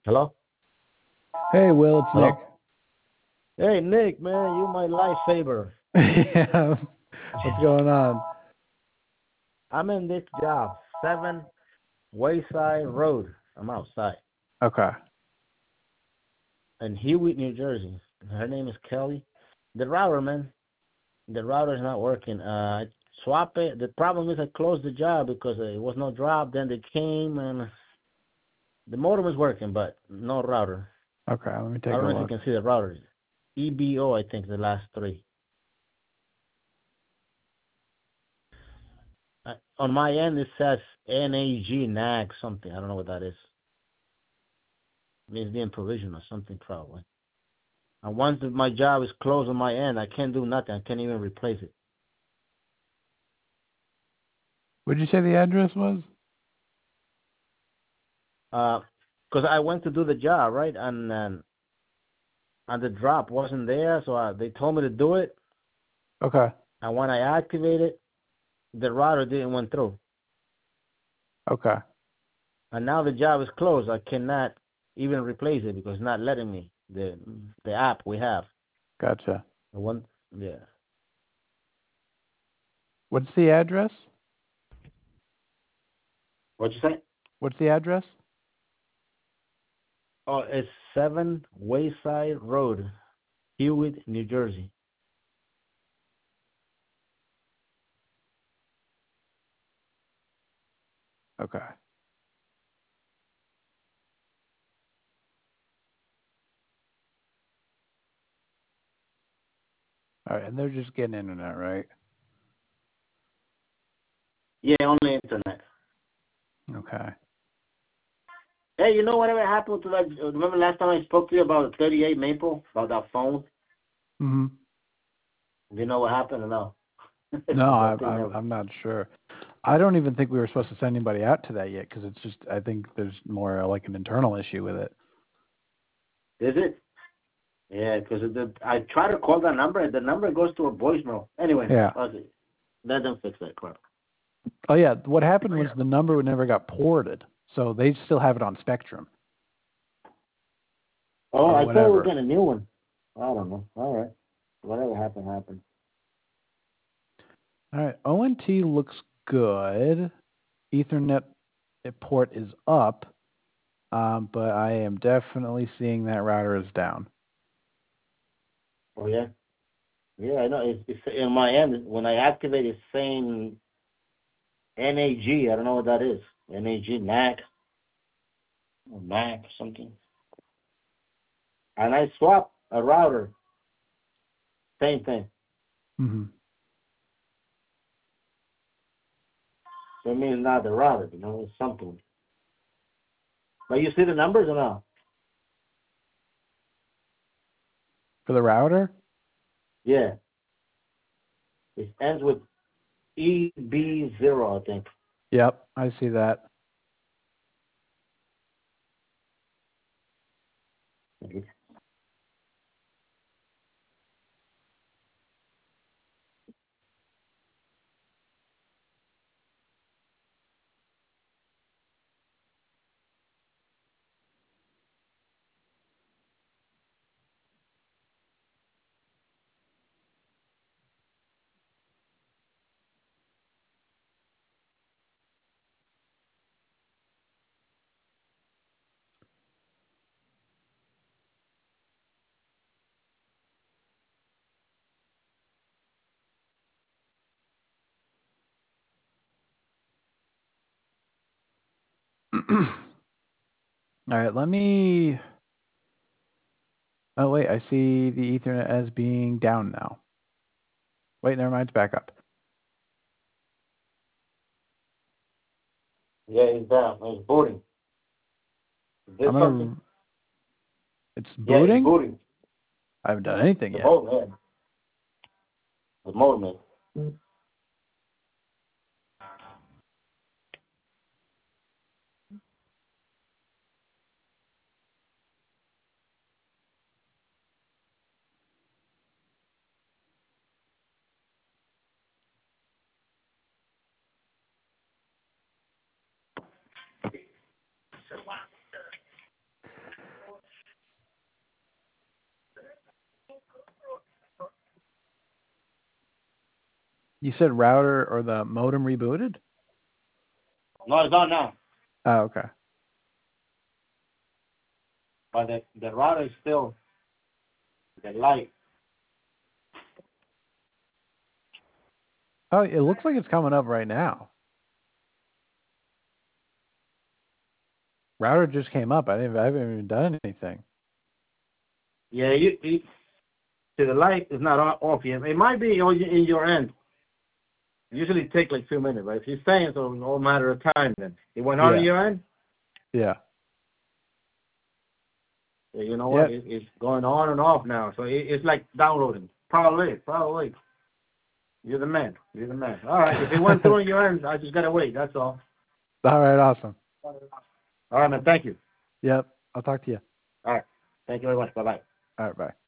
Hello? Hey, Will, it's Nick. Hello? Hey, Nick, man, you my lifesaver. Yeah. What's going on? I'm in this job, 7 Wayside Road. I'm outside Okay. in Hewitt, New Jersey. Her name is Kelly. The router, man, the router is not working. I swap it. The problem is I closed the job because it was no drop. Then they came and the modem is working, but no router. Okay, let me I take don't a know if you look. can see the router. EBO, I think, the last three. On my end, it says NAG something. I don't know what that is. It means being provisional, something probably. And once my job is closed on my end, I can't do nothing. I can't even replace it. What did you say the address was? Because I went to do the job, right? And the drop wasn't there, so they told me to do it. Okay. And when I activated, the router didn't went through. Okay. And now the job is closed. I cannot even replace it because it's not letting me. The app we have. Gotcha. The one, yeah. What's the address? What'd you say? What's the address? Oh, it's 7 Wayside Road, Hewitt, New Jersey. Okay. All right, and they're just getting internet, right? Yeah, on the internet. Okay. Hey, you know whatever happened to that? Remember last time I spoke to you about the 38 Maple, about that phone? Mm-hmm. Do you know what happened or no? No, That thing never. I'm not sure. I don't even think we were supposed to send anybody out to that yet because it's just I think there's more like an internal issue with it. Is it? Yeah, because I try to call that number, and the number goes to a voicemail. Anyway, Yeah. okay. Let them fix that crap. Oh yeah. What happened was the number never got ported, so they still have it on Spectrum Oh, or I thought we were whatever. getting a new one. I don't know. All right. Whatever happened, happened. All right. ONT looks good. Ethernet port is up, but I am definitely seeing that router is down. Oh, yeah? Yeah, I know. It's in my end. When I activate, it's saying NAG. I don't know what that is. NAG, NAC, or MAC, something. And I swap a router. Same thing. Mm-hmm. So it means not the router, it's something. But you see the numbers or no? For the router? Yeah. It ends with EB0, I think. Yep, I see that. All right, let me. Oh wait, I see the Ethernet as being down now. Wait, never mind, it's back up. Yeah, it's down. It's booting. Is this I'm something? gonna. It's Yeah, it's booting. booting. I haven't done anything The yet. modem, yeah. The modem. You said router or the modem rebooted? No, it's on now. Oh, okay. But the router is still the light. Oh, it looks like it's coming up right now. Router just came up. I haven't even done anything. Yeah, see, the light is not off yet. It might be in your end. It usually take like 2 minutes, but if you're saying so, it's all matter of time then. It went on your end? Yeah. Yeah, you know what? It's going on and off now. So it's like downloading. Probably. You're the man. All right, if it went through on your end, I just got to wait. That's all. All right, awesome. All right, man. Thank you. Yep. I'll talk to you. All right. Thank you very much. Bye-bye. All right, bye.